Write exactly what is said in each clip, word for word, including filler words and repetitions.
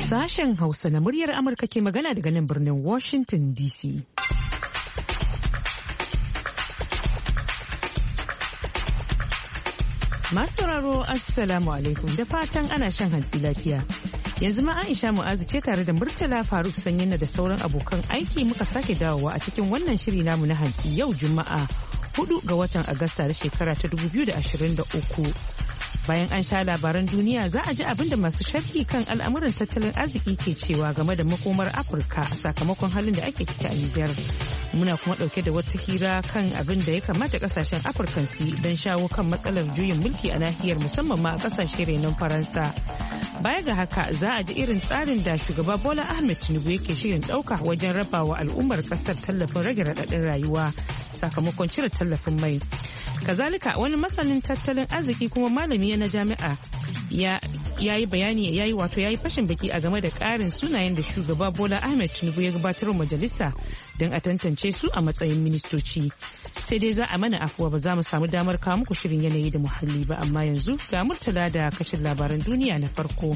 Sashen Hausa na muryar Amurka ke magana daga nan birnin Washington D C. Masu sauraro Assalamu alaikum da fatan ana shan hantsi lafiya. Yanzu ma Aisha Mu'azu ce tare da Murtala Faruk Sanyina da sauran abokan aiki muka sake dawowa a cikin wannan shiri namu na hantsi yau Juma'a hudu ga watan Agusta da shekara ta dubu biyu da ashirin da uku. Bayan an sha labaran duniya za a ji abin da masu sharhi kan al'amuran tattalin arziki ke cewa game da makomar Afirka a sakamakon halin da ake ciki a Nijar. Muna kuma dauke da wata hira kan abin da ya kamata kasashen Afirka su don shawo kan matsalar juyin mulki a nahiyar musamman ma a kasashe renon Faransa. Baya ga haka za a ji irin tsarin da shugaba Bola Ahmed Tinubu yake shirin dauka wajen rabawa al'ummar kasar tallafin rage raɗaɗin rayuwa sakamakon cire tallafin mai. Kazalika wani masanin tattalin arziki kuma malami na jami'a ya yi bayani ya yi wato ya yi fashin baki a game da ƙarin sunayen da shugaba Bola Ahmed Tinubu ya gabatar majalisa don a tantance su a matsayin ministoci. Sai dai za a mana afuwa ba za mu samu damar kawo muku shirin yanayi da muhalli ba, amma yanzu ga Murtala da kashin labaran duniya na farko.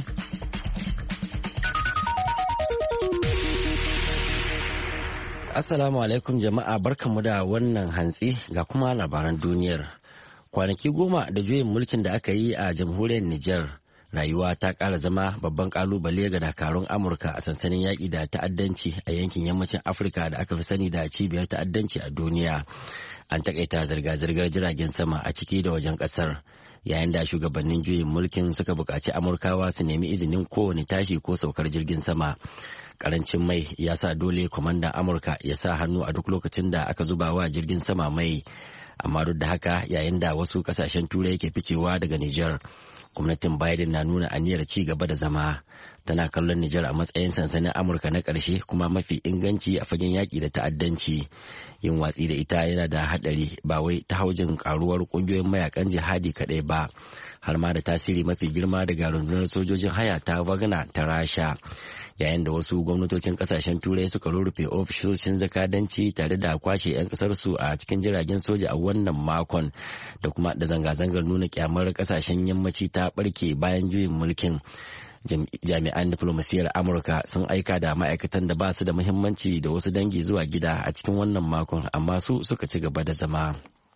Assalamu alaikum jama'a, barkanmu da wannan hantsi ga kuma labaran duniyar. Kwanaki goma da juyin mulkin da aka yi a jamhuriyar Nijar, rayuwa ta ƙara zama babban ƙalubale ga dakarun Amurka a sansanin yaƙi da ta'addanci a yankin yammacin Afirka da aka fi sani da cibiyar ta'addanci a duniya. An taƙaita zirga-zirgar jiragen sama a ciki da wajen ƙasar, yayin da shugabannin juyin mulkin suka buƙaci Amurkawa su nemi izinin kowane tashi ko saukar jirgin sama. Karancin mai ya sa dole kwamandan Amurka ya sa hannu a duk lokacin da aka zuba wa jirgin sama mai. Amma duk da haka, yayin da wasu kasashen turai ke ficewa daga Nijar, gwamnatin Biden na nuna aniyar ci gaba da zama. Tana kallon Nijar a matsayin sansanin Amurka na ƙarshe kuma mafi inganci a fagen yaƙi da ta'addanci. Yin watsi da ita yana da haɗari ba wai ta haujin ƙaruwar ƙungiyoyin mayakan jihadi kaɗai ba, har ma da tasiri mafi girma daga rundunar sojojin haya ta Wagner ta Rasha. Yayin da wasu gwamnatocin kasashen turai suka rurrufe ofishoshin zakadanci tare da kwashe 'yan kasarsu a cikin jiragen soja a wannan makon, da kuma da zanga-zangar nuna kyamar kasashen yammaci ta barke bayan juyin mulkin. Jami'an diflomasiyyar Amurka sun aika da ma'aikatan da ba su da muhimmanci da wasu dangi zuwa gida a cikin wannan makon, amma su suka ci gaba da zama.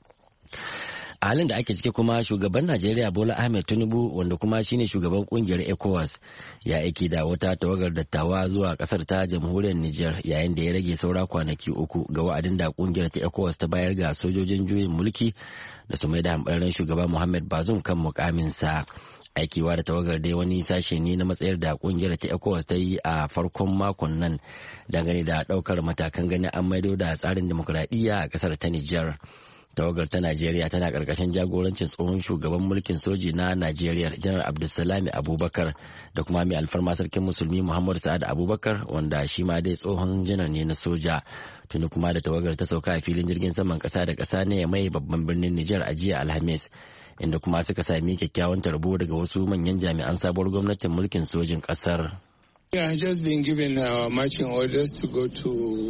A halin da ake ciki kuma, shugaban Najeriya Bola Ahmed Tinubu, wanda kuma shine shugaban kungiyar ECOWAS, ya aiki da wata tawagar dattawa zuwa kasar ta jamhuriyar Nijar, yayin da ya rage saura kwanaki uku ga wa'adin da kungiyar ta ECOWAS ta bayar ga sojojin juyin mulki da su mai da hambararren shugaba Muhammad Bazoum kan mukaminsa. Aikiwa da tawagar dai wani sashe ne na matsayar da kungiyar ta ECOWAS ta yi a farkon makon nan dangane da daukar matakan ganin an maido da tsarin demokuraɗiyya a kasar ta Nijar. Tawagar ta Najeriya tana ƙarƙashin jagorancin tsohon shugaban mulkin soji na Najeriya Janar Abdulsalami Abubakar da kuma mai alfarma sarkin musulmi Muhammadu Sa'ad Abubakar, wanda shi ma dai tsohon janar ne na soja. Tuni kuma da tawagar ta sauka a filin jirgin saman ƙasa da ƙasa ne mai babban birnin Nijar a jiya Alhamis, inda kuma suka sami kyakkyawan tarbo daga wasu manyan jami'an sabuwar gwamnatin mulkin sojin ƙasar. Yeah, I just been given our marching orders to go to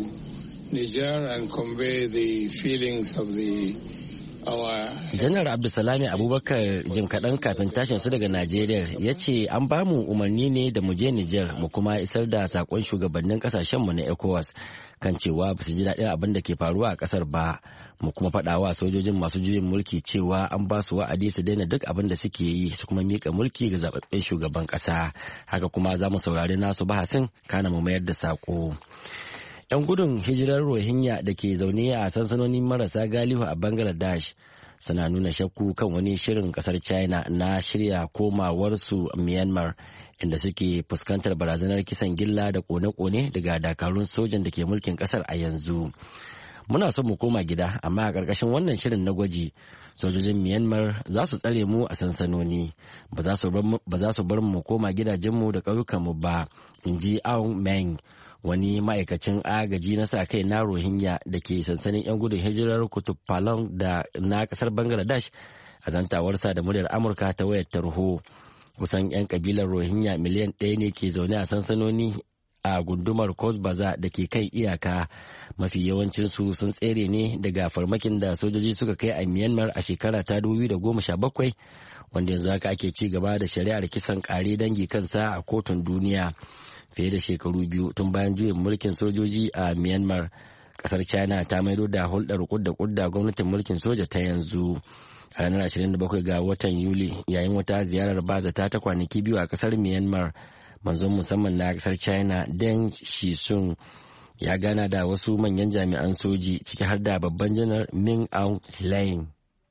Niger and convey the feelings of the our Janar Abdulsalami Abubakar jim kaɗan kafin tashin su daga Najeriya ya ce an ba mu umarni ne da mu je Niger mu kuma isar da sakon shugabannin kasashenmu na ECOWAS kan cewa ba su ji daɗin abin da ke faruwa a ƙasar ba, mu kuma faɗa wa sojojin masu juyin mulki cewa an ba su wa'adi su daina duk abin da suke yi su kuma miƙa mulki ga zaɓaɓɓen shugaban ƙasa. Haka kuma za mu saurari nasu bahasin kana mu mayar da saƙo. 'Yan gudun hijirar Rohingya da ke zaune a sansanonin marasa galihu a Bangladesh suna nuna shakku kan wani shirin kasar China na shirya komawarsu Myanmar, inda suke fuskantar barazanar kisan gilla da kone-kone daga dakarun sojan da ke mulkin kasar a yanzu. Muna son mu koma gida, amma a ƙarƙashin wannan shirin na gwaji, sojojin Myanmar za su tsare mu a sansanoni, ba za su bar mu koma gidajenmu da ƙauyukanmu ba, in ji Aung Meng, wani ma'aikacin agaji na sa kai na Rohingya da ke sansanin 'yan gudun hijirar Kutub Palong da na kasar Bangladesh a zantawarsa da muryar Amurka ta wayar tarho. Kusan 'yan kabilar Rohingya miliyan ɗaya ne ke zaune a sansanoni a gundumar Coast Baza da ke kan iyaka. Mafi yawancinsu sun tsere ne daga farmakin da sojoji suka kai a Myanmar a shekara ta dubu biyu da goma sha bakwai, wanda yanzu haka ake ci gaba da shari'ar kisan kare dangi kansa a kotun duniya. Fiye da shekaru biyu tun bayan juyin mulkin sojoji a Myanmar, kasar China ta maido da hulɗar kudda kudda gwamnatin mulkin soja ta yanzu. A ranar ashirin da bakwai ga watan Yuli, yayin wata ziyarar bazata ta kwanaki biyu a kasar Myanmar, manzon musamman na kasar China Deng Xisung ya gana da wasu manyan jami'an soji ciki har da babban janar Min Aung Hlaing.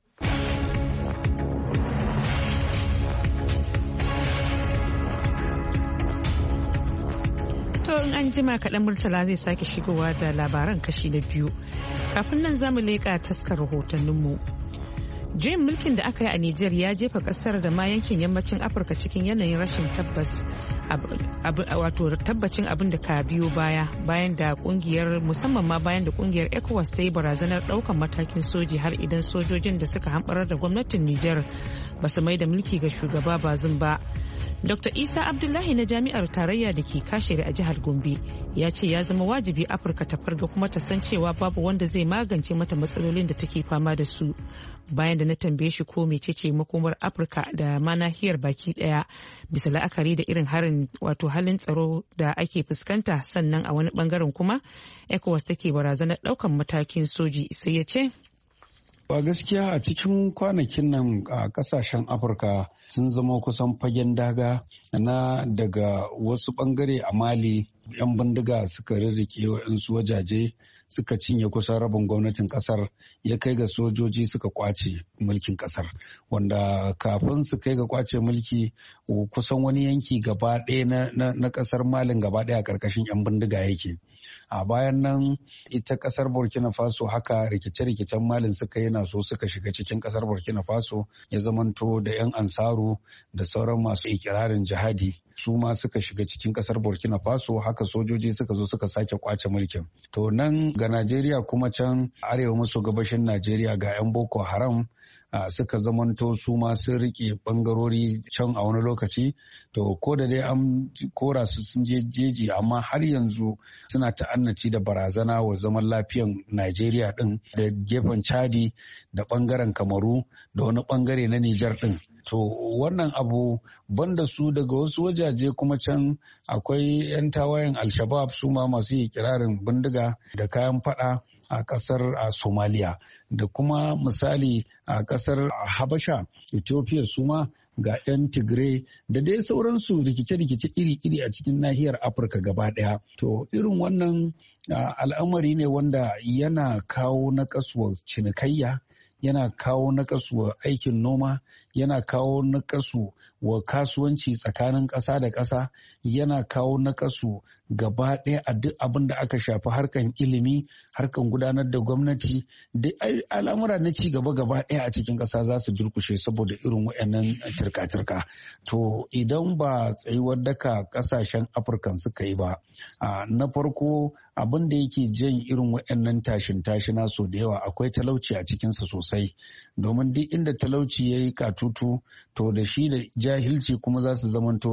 To in an jima kaɗan Murtala zai sake shigowa da labaran kashi na biyu. Kafin nan zamu leƙa taskar rahotanninmu. Juyin mulkin da aka yi a Nijar ya jefa ƙasar da ma yankin yammacin Afirka cikin yanayin rashin tabbas. wato tabbacin abin da ka biyo baya bayan da kungiyar musamman ma bayan da kungiyar ECOWAS ta yi barazanar daukan matakin soji har idan sojojin da suka hamɓarar da gwamnatin Nijar ba su mai da mulki ga shugaba Bazum ba. Doctor Isa Abdullahi na jami'ar tarayya da ke kashere a jihar Gombe ya ce ya zama wajibi Afirka ta farga kuma ta san cewa babu wanda zai magance mata matsalolin da take fama da su. Bayan da na tambaye shi ko mecece makomar Afirka da ma nahiyar baki daya bisa la'akari da irin harin wato halin tsaro da ake fuskanta, sannan a wani bangaren kuma ECOWAS take barazanar daukan matakin soji, sai ya ce ba gaskiya a cikin kwanakin nan a kasashen Afirka sun zama kusan fagen daga na daga wasu bangare a Mali yan bindiga suka rirrike wa'yansu wajaje suka cinye kusan rabin gwamnatin kasar, ya kai ga sojoji suka kwace mulkin kasar, wanda kafin su kai ga kwace mulki kusan wani yanki gaba ɗaya na kasar Malin gaba ɗaya a ƙarƙashin yan bindiga yake. A bayan nan ita kasar Burkina Faso haka rikice-rikicen Malin suka yana so suka shiga cikin kasar Burkina Faso, ya zamanto da 'yan ansaru da sauran masu ikirarin jihadi su ma suka shiga cikin kasar Burkina Faso, haka sojoji suka zo suka sake kwace mulkin. To nan ga Najeriya kuma can arewa maso gabashin Najeriya ga 'yan Boko Haram Uh, suka zamanto su ma sun rike bangarori can a wani lokaci, to ko da dai an kora su sun je jeji amma har yanzu suna ta'annaci da barazana wa zaman lafiyan Najeriya din da gefen Chadi da bangaren Kamaru da wani bangare na Nijar din. To wannan abu banda su daga wasu wajaje kuma can akwai 'yan tawayen Al-Shabaab su ma masu yi kirarin bindiga da kayan fada a kasar a Somalia, da kuma misali a kasar Habasha, Ethiopia su ma ga 'yan Tigray da dai sauransu rikice-rikice iri-iri a cikin nahiyar Afirka gaba daya. To irin wannan al'amari ne wanda yana kawo naƙasuwar cinikayya, yana kawo naƙasu wa aikin noma, yana kawo naƙasu wa kasuwanci tsakanin ƙasa da ƙasa, yana kawo naƙasu gaba ɗaya a duk abin da aka shafi harkan ilimi, harkan gudanar da gwamnati, da al'amura na ci gaba gaba ɗaya a cikin ƙasa za su durkushe saboda irin waɗannan turka-turka. To idan ba tsayuwar daka ƙasashen Afirka suka yi ba, na farko abin da yake jan irin waɗannan tashin tashina so da yawa akwai talauci a cikinsa sosai, domin duk inda talauci ya yi katutu to da shi da jahilci kuma za su zamanto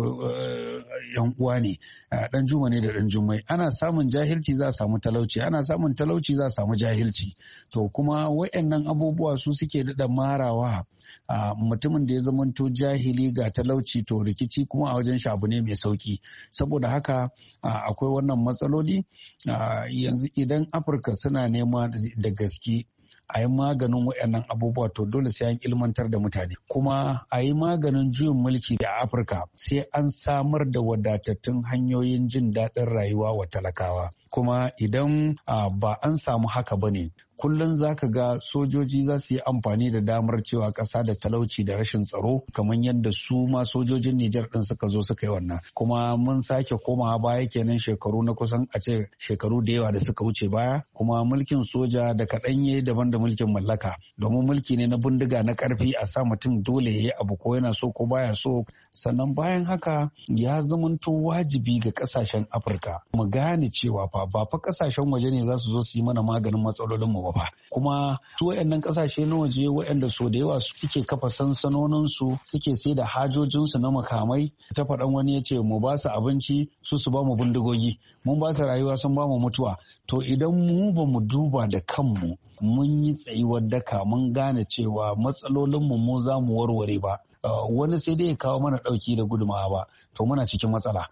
yan uwa ne, dan juma ne da dan jummai. Ana samun jahilci za a samu talauci, ana samun talauci za a samu jahilci. To kuma waɗannan abubuwa su suke daɗa marawa Uh, mutumin da ya zamanto jahili ga talauci, to rikici kuma a wajen shi abu ne mai sauki. Saboda haka uh, akwai wannan matsaloli uh, yanzu idan Afirka suna nema da gaske a yi maganin waɗannan abubuwa, to dole sai an ilmantar da mutane, kuma a yi maganin juyin mulki da Afirka sai an samar da wadatattun hanyoyin jin daɗin rayuwa wa talakawa. Kuma idan uh, ba an samu haka ba ne, kullum za ka ga sojoji za su yi amfani da damar cewa ƙasa da talauci da rashin tsaro, kamar yadda su ma sojojin Nijar ɗin suka zo suka yi wannan. Kuma mun sake komawa baya kenan shekaru na kusan a ce shekaru da yawa da suka wuce baya, kuma mulkin soja da kaɗan yayi daban da mulkin mallaka, domin mulki ne na bindiga na ƙarfi, a sa mutum dole ya yi abu ko yana so ko baya so. Sannan bayan haka ya zamanto wajibi ga ƙasashen Afirka mu gane cewa fa cewa ba fa kasashen waje ne za su zo su yi mana maganin matsalolin mu ba fa. Kuma su waɗannan kasashe na waje waɗanda so da yawa suke kafa sansanonin su suke sai da hajojin su na makamai, ta faɗan wani ya ce mu ba su abinci su su ba mu bindigogi, mun ba su rayuwa sun ba mu mutuwa. To idan mu ba mu duba da kanmu mun yi tsayuwar daka mun gane cewa matsalolinmu mu za mu warware ba, wani sai dai ya kawo mana ɗauki da gudumawa ba, to muna cikin matsala.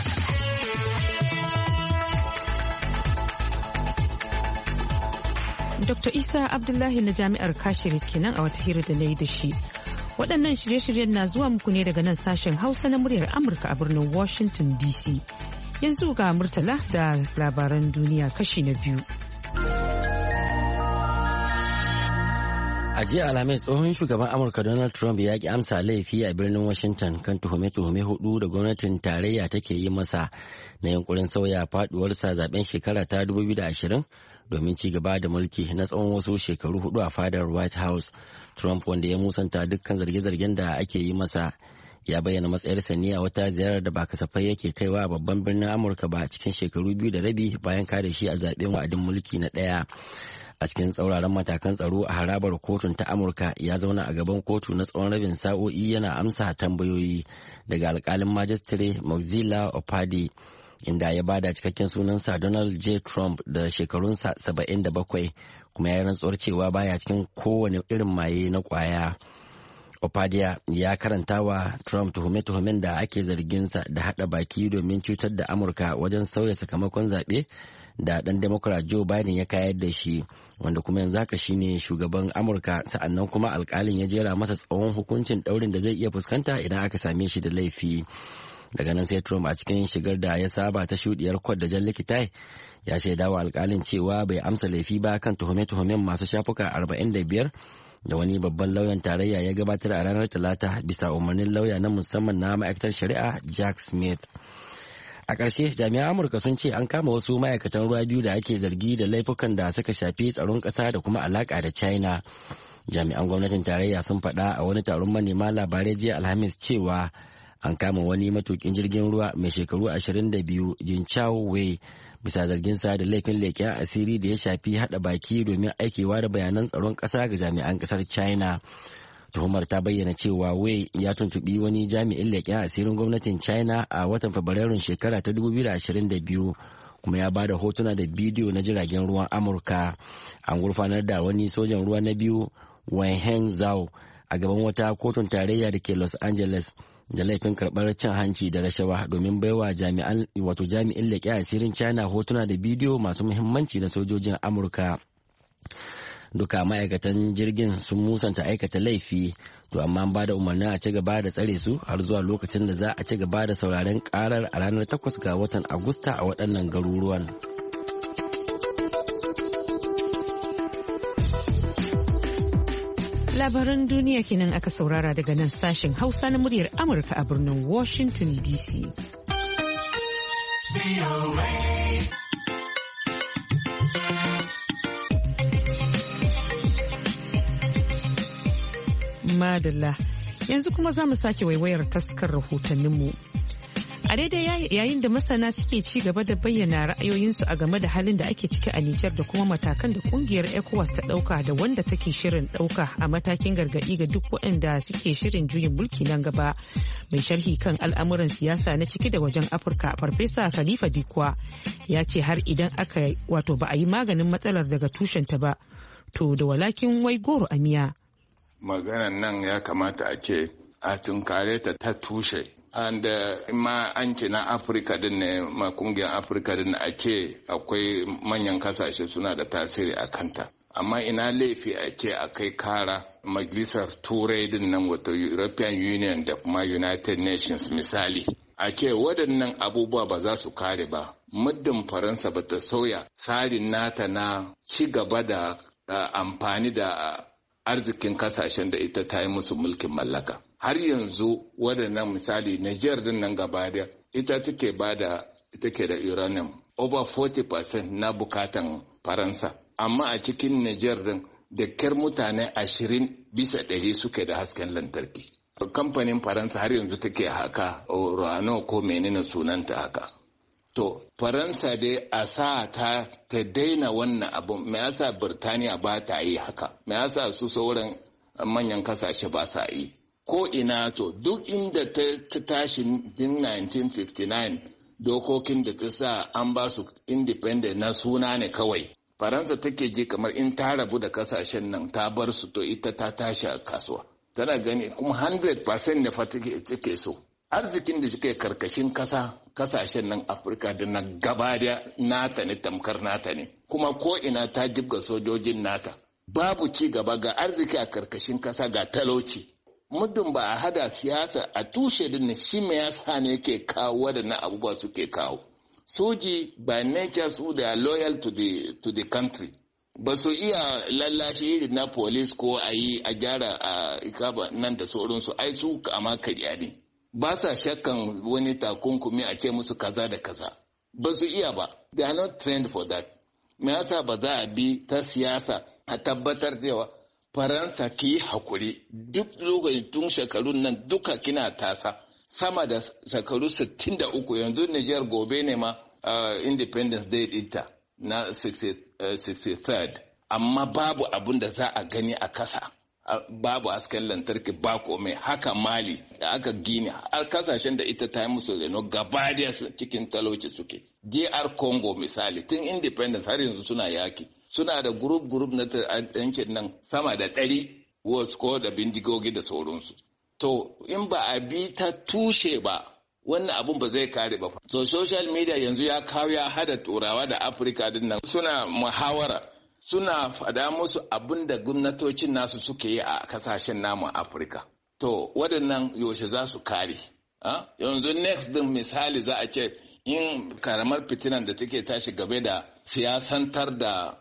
Dokta Isa Abdullahi na Jami'ar Kashiri kenan a wata hira da na yi da shi. Waɗannan shirye-shiryen na zuwa muku ne daga nan sashen Hausa na muryar Amurka a birnin Washington D C. Yanzu ga Murtala da labaran duniya kashi na biyu. A jiya Alhamis tsohon shugaban Amurka Donald Trump ya ki amsa laifi a birnin Washington kan tuhume-tuhume hudu da gwamnatin tarayya take yi masa na yunkurin sauya faduwarsa zaben shekara ta dubu biyu da ashirin domin ci gaba da mulki na tsawon wasu shekaru hudu a fadar White House. Trump, wanda ya musanta dukkan zarge-zargen da ake yi masa, ya bayyana matsayarsa ne a wata ziyarar da ba kasafai yake kaiwa a babban birnin Amurka ba cikin shekaru biyu da rabi bayan kada shi a zaben wa'adin mulki na ɗaya. A cikin tsauraran matakan tsaro a harabar kotun ta Amurka, ya zauna a gaban kotu na tsawon rabin sa'o'i yana amsa tambayoyi daga alkalin majistare Moxila Opadi, inda ya bada cikakken sunansa Donald J. Trump da shekarunsa saba'in da bakwai, kuma ya rantsuwar cewa baya cikin kowane irin maye na kwaya. Opadia ya karanta wa Trump tuhume-tuhumen da ake zarginsa da hada baki domin cutar da Amurka wajen sauya sakamakon zaɓe da ɗan Democrat Joe Biden ya kayar da shi, wanda kuma yanzu haka shine shugaban Amurka. Sa'annan kuma alkalin ya jera masa tsawon hukuncin ɗaurin da zai iya fuskanta idan aka same shi da laifi. Daga nan sai Trump, a cikin shigar da ya saba ta shuɗiyar kwad da jan likitai, ya shaidawa alkalin cewa bai amsa laifi ba kan tuhume-tuhumen masu shafuka arba'in da biyar da wani babban lauyan tarayya ya gabatar a ranar Talata bisa umarnin lauya na musamman na ma'aikatar shari'a Jack Smith. A ƙarshe, jami'an Amurka sun ce an kama wasu ma'aikatan ruwa biyu da ake zargi da laifukan da suka shafi tsaron ƙasa da kuma alaƙa da China. Jami'an gwamnatin tarayya sun faɗa a wani taron manema labarai jiya Alhamis cewa an kama wani matukin jirgin ruwa mai shekaru ashirin da biyu, Jin Chao Wei, bisa zarginsa da laifin leƙen asiri da ya shafi haɗa baki domin aikewa da bayanan tsaron ƙasa ga jami'an ƙasar China. Tuhumar ta bayyana cewa Wei ya tuntuɓi wani jami'in leƙen asirin gwamnatin China a watan Fabrairun shekara ta dubu biyu da ashirin da biyu, kuma ya ba da hotuna da bidiyo na jiragen ruwan Amurka. An gurfanar da wani sojan ruwa na biyu, Wenheng Zhao, a gaban wata kotun tarayya da ke Los Angeles da laifin karɓar cin hanci da rashawa domin baiwa jami'an wato jami'in leƙen asirin China hotuna da bidiyo masu muhimmanci na sojojin Amurka. Duka ma'aikatan jirgin sun musanta aikata laifi, to amma ba da umarnin a ci gaba da tsare su har zuwa lokacin da za a ci gaba da sauraren karar a ranar takwas ga watan Agusta a waɗannan garuruwan. Labaran duniya kenan aka saurara daga nan sashen Hausa na muryar Amurka a birnin Washington D C. Madalla, yanzu kuma za mu sake waiwayar taskar rahotanninmu. A daidai yayin da masana suke ci gaba da bayyana ra'ayoyinsu a game da halin da ake ciki a Nijar da kuma matakan da kungiyar ECOWAS ta dauka da wanda take shirin dauka a matakin gargadi ga duk waɗanda suke shirin juyin mulki nan gaba. Mai sharhi kan al'amuran siyasa na ciki da wajen Afirka, Farfesa Khalifa Dikwa, ya ce har idan aka wato ba a yi maganin matsalar daga tushenta ba, to da walakin wai goro a miya. Maganan nan ya kamata a ce a tunkare ta ta tushe. And uh, ma an ce na Afirka din ne, ma kungiyar Afirka din a ce akwai manyan kasashe suna da tasiri a kanta. Amma ina laifi a ce a kai kara majalisar turai din nan, wato European Union da kuma United Nations misali. A ce waɗannan abubuwa ba za su kare ba. Muddin Faransa ba ta sauya tsarin nata na ci gaba da uh, amfani da arzikin kasashen da ita ta yi musu mulkin mallaka. Har yanzu waɗannan misali Niger din nan gaba da ita take ba da ita ke da uranium over forty percent na bukatan Faransa. Amma a cikin Niger din da kyar mutane ashirin bisa ɗari suke da hasken lantarki. Kamfanin Faransa har yanzu take haka Orano ko menene sunanta haka. To, Faransa dai a sa ta ta daina wannan abu, me yasa Birtaniya ba ta yi haka, me yasa su sauran manyan kasashe ba sa yi. Ko ina to, duk inda ta tashi din nineteen fifty-nine dokokin da ta sa an ba su independent na suna ne kawai. Faransa take ji kamar in ta rabu da kasashen nan ta bar su to ita ta tashi a kasuwa. Tana gani kuma one hundred percent ne fa take so. Arzikin da suke karkashin kasa kasashen nan Afirka da na gaba da nata ne tamkar nata ne. Kuma ko ina ta jibga sojojin nata. Babu ci gaba ga arziki a karkashin kasa ga talauci. Muddin ba a hada siyasa a tushe din shi me yasa ne yake kawo wadannan abubuwa suke kawo. Soji by nature su da loyal to the to the country. Ba su iya lallashi irin na police ko a yi a gyara a ikaba nan da sauransu ai su kama karya ne. Ba sa shakkan wani takunkumi a ce musu kaza da kaza. Ba su iya ba. They are not trained for that. Me yasa ba za a bi ta siyasa a tabbatar cewa Faransa ki hakuri duk lokacin tun shekarun nan duka kina tasa sama da shekaru sittin da uku yanzu Niger gobe ne ma uh, Independence Day ɗinta na sixty-third amma babu abun da za a gani a kasa uh, babu hasken lantarki ba komai haka Mali da aka gini a kasashen da ita ta yi musu reno gaba da cikin talauci suke D R Congo misali tun independence har yanzu suna yaki suna da group group na yankin nan sama da ɗari ko da bindigogi da sauransu. To in ba a bi ta tushe ba wannan abun ba zai kare ba. So social media yanzu ya kawo ya hada turawa da Afirka din nan suna muhawara suna fada musu abin da gwamnatocin nasu suke yi a kasashen namu Afirka. To waɗannan yaushe za su kare. Yanzu next din misali za a ce in karamar fitinan da take tashi game da siyasantar da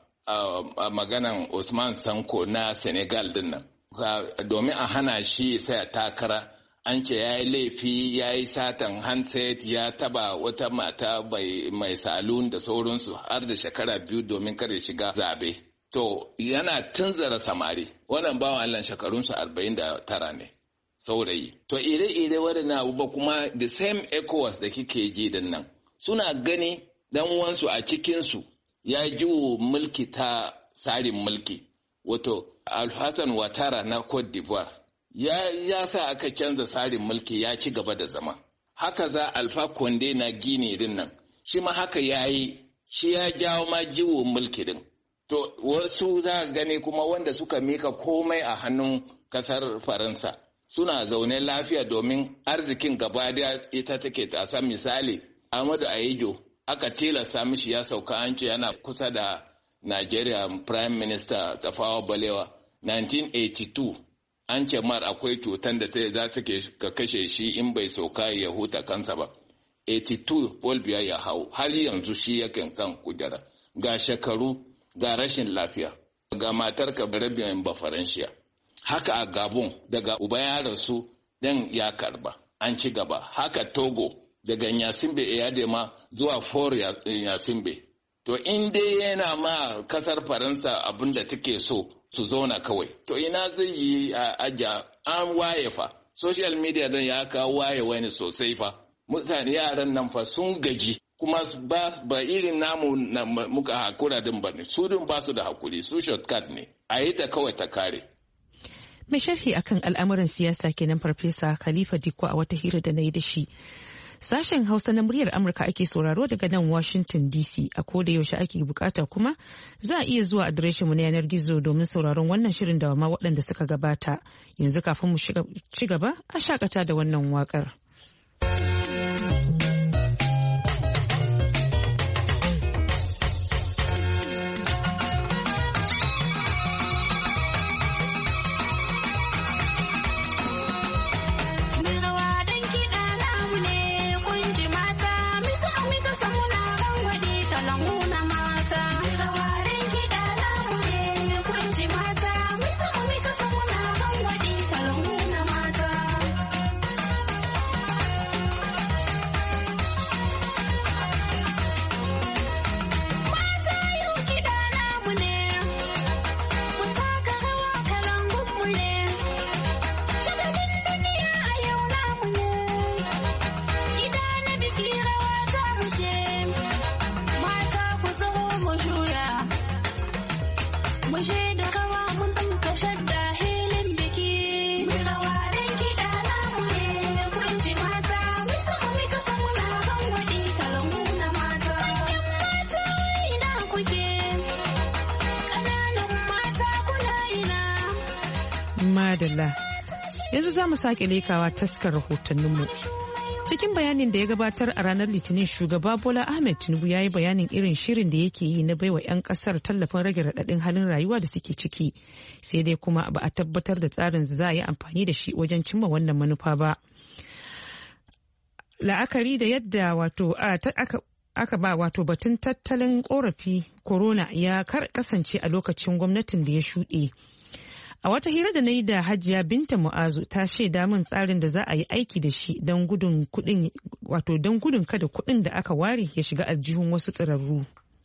a maganan Usman Sanko na Senegal din nan. Domin a hana shi sai takara an ce ya yi laifi ya yi satan handset ya taba wata mata mai salon da sauransu har da shekara biyu domin kare shiga zabe. To yana tunzara samari wannan bawan Allah shekarunsu arba'in da tara ne saurayi. To ire-ire waɗannan abubuwa kuma the same ECOWAS da kike ji din nan suna gani dan uwansu a cikinsu ya ji mulki ta tsarin mulki wato Alhassan Ouattara na Cote d'Ivoire ya, ya sa aka canza tsarin mulki ya ci gaba da zama haka za Alpha Conde na Guinea din nan shi ma haka ya yi shi ya jawo ma jiwo mulki din to wasu za gani kuma wanda suka mika komai a hannun kasar Faransa suna zaune lafiya domin arzikin gaba da ita take tasa misali Ahmadu Ahijo aka tilasta mishi ya sauka an ce yana kusa da Nigeria Prime Minister Tafawa Balewa nineteen eighty-two an ce mar akwai cutan da ta za ta ka kashe shi in bai sauka ya huta kansa ba eighty-two Paul Biya ya hau har yanzu shi yakan kan kujera ga shekaru ga rashin lafiya ga matar ka rabin ba Faranshiya haka a Gabon daga uba ya rasu dan ya karba an ci gaba haka Togo daga Nyasimbe Eyadema zuwa For Nyasimbe. To in dai yana ma kasar Faransa abin da take so su zauna kawai. To ina zai yi a aja an waye fa. Social media don ya kawo waye wani sosai fa. Mutane yaran nan fa sun gaji. Kuma ba, ba irin namu na muka hakura din ba ne. Su din ba su da hakuri. Su shortcut ne. A yi ta kawai ta kare. Mai sharhi akan al'amuran siyasa kenan Farfesa Khalifa Dikko a wata hira da na yi da shi. Sashen Hausa na muryar Amurka ake sauraro daga nan Washington D C a koda yaushe ake bukata kuma za a iya zuwa adireshinmu na yanar gizo domin sauraron wannan shirin da ma waɗanda suka gabata. Yanzu kafin mu ci gaba a shakata da wannan waƙar. Madalla. Yanzu za mu sake lekawa taskar rahotanninmu. Cikin bayanin da ya gabatar a ranar Litinin, shugaba Bola Ahmed Tinubu ya yi bayanin irin shirin da yake yi na baiwa 'yan kasar tallafin rage raɗaɗin halin rayuwa da suke ciki. Sai dai kuma ba a tabbatar da tsarin za a yi amfani da shi wajen cimma wannan manufa ba. La'akari da yadda wato aka aka ba wato batun tattalin korafi corona ya kasance a lokacin gwamnatin da ya shuɗe. A wata hira da na yi da Hajiya Binta Mu'azu ta shaida min tsarin da za a yi aiki da shi don gudun kuɗin wato don gudun kada kuɗin da aka ware ya shiga aljihun wasu tsirarru.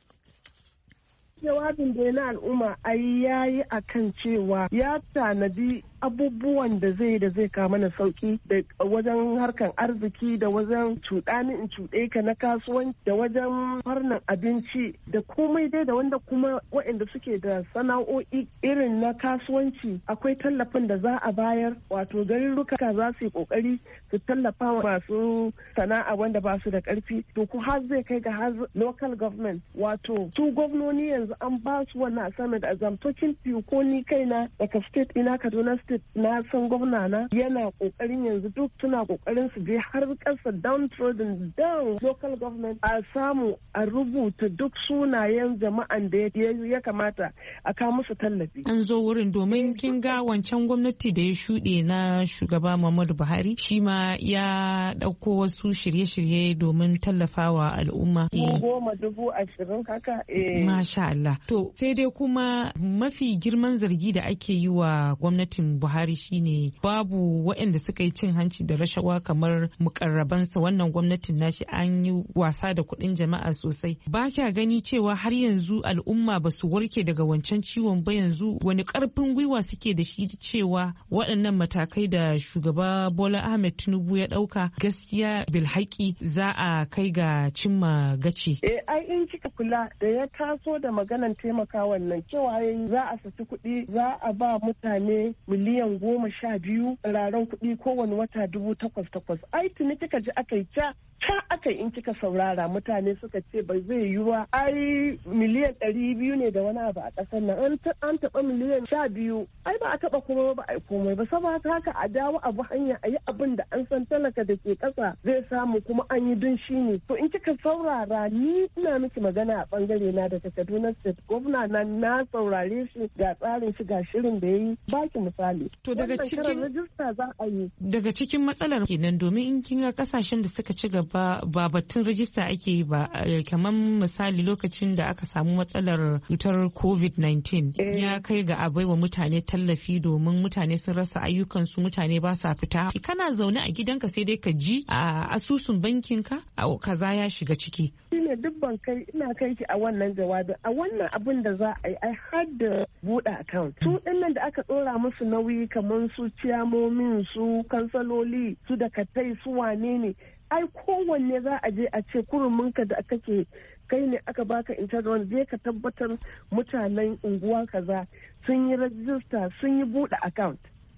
Jawabin da na al'umma ai yayi akan cewa ya tanadi abubuwan da zai da zai kama na sauki da wajen harkan arziki da wajen cuɗani in cuɗe ka na kasuwanci da wajen farnan abinci da komai dai da wanda kuma waɗanda suke da sana'o'i irin na kasuwanci akwai tallafin da za a bayar wato garuruka za su yi kokari su tallafa wa masu sana'a wanda ba su da ƙarfi to ku har zai kai ga har local government wato su gwamnoni yanzu an ba su wannan assignment as I'm talking to you ko ni kaina daga state ina Kaduna state na san gwamna na yana kokarin yanzu duk suna kokarin su je har kasa downtrodden down local government a samu a rubuta duk sunayen jama'an da ya kamata a kawo musu tallafi. An zo wurin domin kin ga wancan gwamnati da ya shuɗe na shugaba Muhammadu Buhari shi ma ya ɗauko wasu shirye-shirye domin tallafawa al'umma. Goma dubu ashirin haka. Masha Allah. To sai dai kuma mafi girman zargi da ake yi wa gwamnatin Buhari shine babu waɗanda suka yi cin hanci da rashawa kamar mukarrabansa. Wannan gwamnatin nashi an yi wasa da kuɗin jama'a sosai. Ba kya gani cewa har yanzu al'umma ba su warke daga wancan ciwon ba? Yanzu wani ƙarfin gwiwa suke da shi cewa waɗannan matakai da shugaba Bola Ahmed Tinubu ya ɗauka gaskiya bilhaƙi za a kai ga cimma gaci? Eh ai in kika kula da ya taso da maganan taimaka wannan cewa za a saki kuɗi za a ba mutane miliyan goma sha biyu raran kuɗi kowane wata dubu takwas takwas. Ai tuni kika ji aka yi ca ca aka in kika saurara mutane suka ce ba zai yi wa ai miliyan ɗari biyu ne da wani abu a ƙasar nan an taɓa miliyan sha biyu ai ba a taɓa kuma ba a yi komai ba saboda haka a dawo abu hanya a yi abin da an san talaka da ke ƙasa zai samu kuma an yi dun shi ne. To in kika saurara ni ina miki magana a ɓangare na daga Kaduna State gwamna na na saurare shi ga tsarin shi ga shirin da ya yi baki misali. To daga cikin rajista za a yi. Daga cikin matsalar kenan domin in kin ga kasashen da suka ci gaba ba batun rajista ake yi ba kamar misali lokacin da aka samu matsalar cutar covid nineteen ya kai ga a baiwa mutane tallafi domin mutane sun rasa ayyukansu mutane ba sa fita. Kana zaune a gidanka sai dai ka ji a asusun bankinka a kaza ya shiga ciki. Shine duk ban kai ina kai ki a wannan jawabin a wannan abin da za a yi ai har da buɗe account. Su ɗinnan da aka ɗora musu nauyi kamar su ciyamomin su kansaloli su da katai su wane ne ai kowanne za a je a ce kuruminka da kake kai ne aka baka intanet zai ka tabbatar mutanen unguwa kaza sun yi rajista sun yi buɗe account.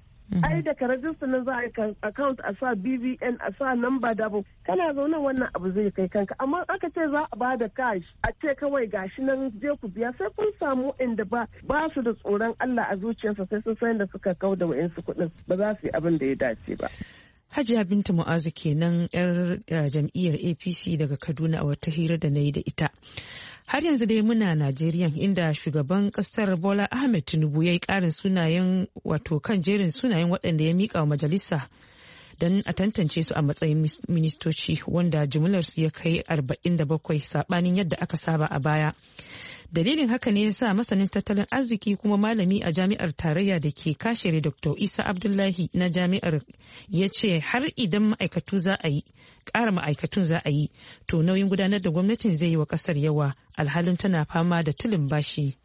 ai daga rajista nan za a yi account a sa B V N a sa number dabo kana zaune wannan abu zai kai kanka amma aka ce za a bada cash a ce kawai gashi nan je ku biya sai kun samu inda ba ba su da tsoron Allah a zuciyarsa sai sun san da suka kauda wa'insu kuɗin ba za su yi abin da ya dace ba. Hajiya Binta Mu'azu kenan yar jam'iyyar A P C daga Kaduna a wata hira da na yi da ita. Har yanzu dai muna Najeriya inda shugaban kasar Bola Ahmed Tinubu ya yi ƙarin sunayen wato kan jerin sunayen waɗanda ya miƙa wa majalisa don a tantance su a matsayin ministoci wanda jimillarsu ya kai arba'in da bakwai saɓanin yadda aka saba a baya. Dalilin haka ne ya sa masanin tattalin arziki kuma malami a jami'ar tarayya da ke kashere Doctor Isa Abdullahi na jami'ar ya ce har idan ma'aikatu za a yi ƙara ma'aikatun za a yi to nauyin gudanar da gwamnatin zai yi wa ƙasar yawa alhalin tana fama da tilin bashi.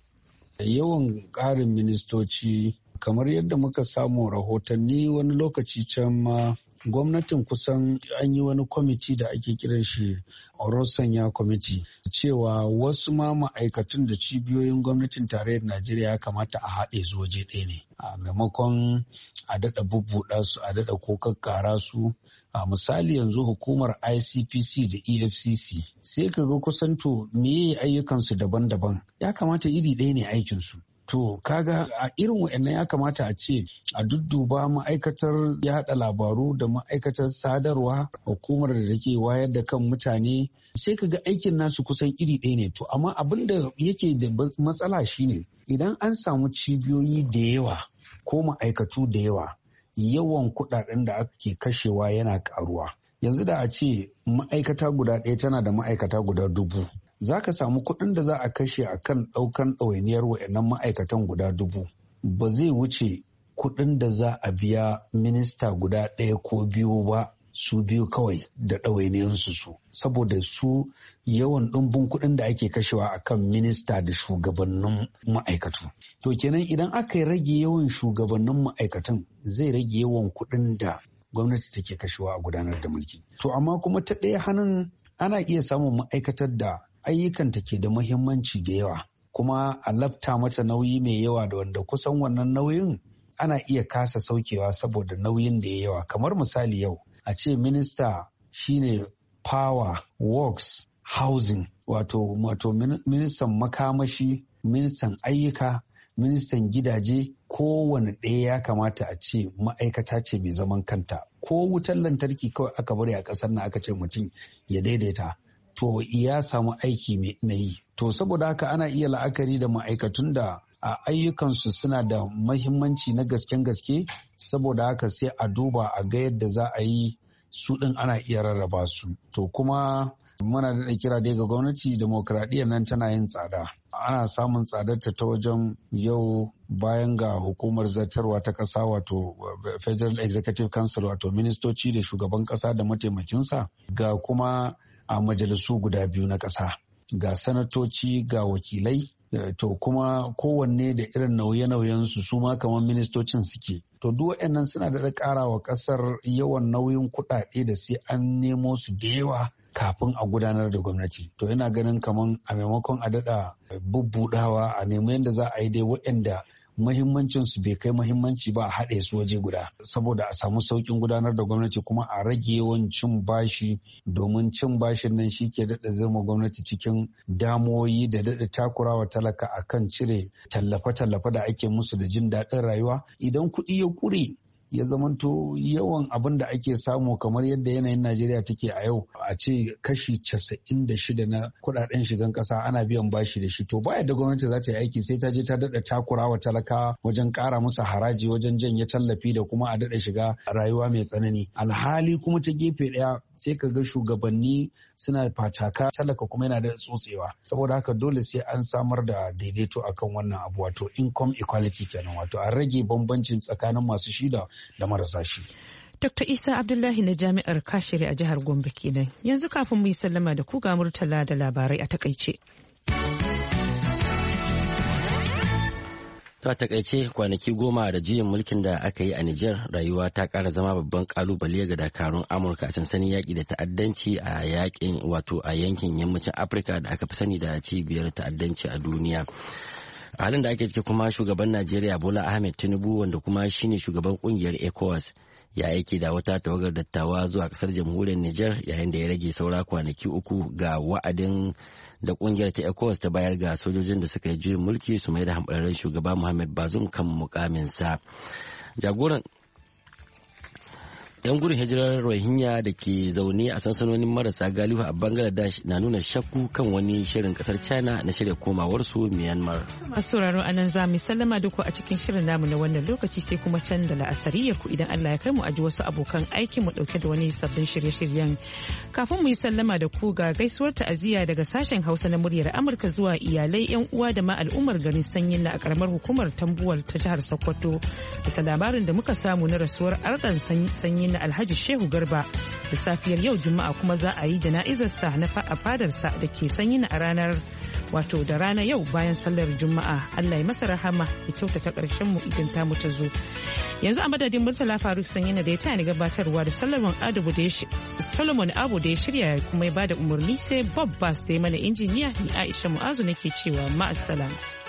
Yawan ƙarin ministoci kamar yadda muka samu rahotanni wani lokaci can ma gwamnatin kusan an yi wani kwamiti da ake kiran shi Orosanya Committee cewa wasu ma ma'aikatun da cibiyoyin gwamnatin tarayyar Najeriya ya kamata a haɗe su waje ɗaya ne. A maimakon a daɗa bubbuɗa su a daɗa ko kakkara su. A misali yanzu hukumar I C P C da E F C C sai ka ga kusan to meye ayyukansu daban-daban ya kamata iri ɗaya ne aikinsu. To kaga a irin wa'annan ya kamata a ce a dudduba ma'aikatar yaɗa labaru da ma'aikatar sadarwa hukumar da take wayar da kan mutane sai kaga aikin nasu kusan iri ɗaya ne. To amma abin da yake da matsala shine idan an samu cibiyoyi da yawa ko ma'aikatu da yawa yawan kuɗaɗen da ake kashewa yana ƙaruwa. Yanzu da a ce ma'aikata guda ɗaya tana da ma'aikata guda dubu. Za ka samu kuɗin da za a kashe a kan ɗaukan ɗawainiyar wa'annan ma'aikatan guda dubu ba zai wuce kuɗin da za a biya minista guda ɗaya ko biyu ba su biyu kawai da ɗawainiyarsu su saboda su yawan ɗumbin kuɗin da ake kashewa a kan minista da shugabannin ma'aikatu. To kenan idan aka yi rage yawan shugabannin ma'aikatan zai rage yawan kuɗin da gwamnati take kashewa a gudanar da mulki. To amma kuma ta ɗaya hannun ana iya samun ma'aikatar da ayyukanta ke da muhimmanci da yawa kuma a lafta mata nauyi mai yawa da wanda kusan wannan nauyin ana iya kasa saukewa saboda nauyin da ya yawa. Kamar misali yau a ce minista shine power, works, housing wato wato ministan makamashi, ministan ayyuka, ministan gidaje, kowane ɗaya ya kamata a ce ma'aikata ce mai zaman kanta. Ko wutar lantarki kawai aka bari a ƙasar nan aka ce mutum ya daidaita to ya samu aiki mai na yi. To saboda haka ana iya la'akari da ma'aikatun da a ayyukansu suna da mahimmanci na gasken gaske saboda haka sai a duba a ga yadda za a yi su ɗin ana iya rarraba su. To kuma muna da kira dai ga gwamnati demokradiyyar nan tana yin tsada. Ana samun tsadarta ta wajen yau bayan ga hukumar zartarwa ta ƙasa wato Federal Executive Council wato ministoci da shugaban ƙasa da mataimakinsa ga kuma a majalisu guda biyu na ƙasa ga sanatoci ga wakilai to kuma kowanne da irin nauye-nauyensu su ma kamar ministocin suke. To duk waɗannan suna da ƙara wa ƙasar yawan nauyin kuɗaɗe da sai an nemo su da yawa kafin a gudanar da gwamnati. To ina ganin kamar a maimakon a daɗa bubbuɗawa a nemi yadda za a yi dai waɗanda muhimmancin su bai kai muhimmanci ba a haɗe su waje guda saboda a samu sauƙin gudanar da gwamnati kuma a rage yawan cin bashi domin cin bashin nan shi ke daɗa zama gwamnati cikin damuwoyi da daɗa takurawa talaka akan cire tallafe-tallafe da ake musu da jin daɗin rayuwa. Idan kuɗi ya ƙure ya zamanto yawan abin da ake samu kamar yadda yanayin Najeriya take a yau a ce kashi casa'in da shida na kudaden shigan kasa ana biyan bashi da shi to ba yadda gwamnati za ta yi aiki sai ta je ta daɗa takura wa talakawa wajen ƙara musu haraji wajen janye tallafi da kuma a daɗa shiga rayuwa mai tsanani. Alhali kuma ta gefe ɗaya sai ka ga shugabanni suna fataka talaka kuma yana da tsotsewa saboda haka dole sai an samar da daidaito akan wannan abu wato income equality kenan wato a rage bambancin tsakanin masu shi da marasa shi. Dokta Isa Abdullahi na Jami'ar Kashiri a jihar Gombe kenan. Yanzu kafin mu yi sallama da ku ga Murtala da labarai a takaice. To a takaice kwanaki goma da juyin mulkin da aka yi a Nijar rayuwa ta kara zama babban kalubale ga dakarun Amurka a sansanin yaƙi da ta'addanci a yaƙin wato a yankin yammacin Afirka da aka fi sani da cibiyar ta'addanci a duniya. A halin da ake ciki kuma shugaban Najeriya Bola Ahmed Tinubu wanda kuma shine shugaban kungiyar ECOWAS ya aiki da wata tawagar dattawa zuwa kasar jamhuriyar Nijar yayin da ya rage saura kwanaki uku ga wa'adin da kungiyar ta ECOWAS ta bayar ga sojojin da suka yi juyin mulki su mai da hamɓararren shugaba Muhammad Bazoum kan mukaminsa. Jagoran yan gudun hijirar Rohingya da ke zaune a sansanonin marasa galihu a Bangladesh na nuna shakku kan wani shirin kasar China na shirya komawarsu Myanmar. Masu sauraro anan za mu sallama da ku a cikin shirin namu na wannan lokaci sai kuma can da la'asariyar ku idan Allah ya kai mu aji wasu abokan aikin mu dauke da wani sabbin shirye-shiryen. Kafin mu yi sallama da ku ga gaisuwar ta'aziyya daga sashen Hausa na muryar Amurka zuwa iyalai yan uwa da ma al'ummar garin Sanyin na a karamar hukumar Tambuwal ta jihar Sokoto. Bisa labarin da muka samu na rasuwar Ardan Sanyin sanyin na Alhaji Shehu Garba da safiyar yau Juma'a kuma za a yi jana'izarsa na a fadarsa da ke sanyin a ranar wato da rana yau bayan sallar Juma'a. Allah ya masa rahama ya kyautata ƙarshen mu idan ta mu ta zo. Yanzu a madadin Murtala Faruk Sanyin da ya taya ni gabatarwa da Solomon Abu da ya Solomon Abu da ya shirya kuma ya bada umarni sai Bob Bass da ya mana injiniya ni Aisha Mu'azu nake cewa ma'assalam.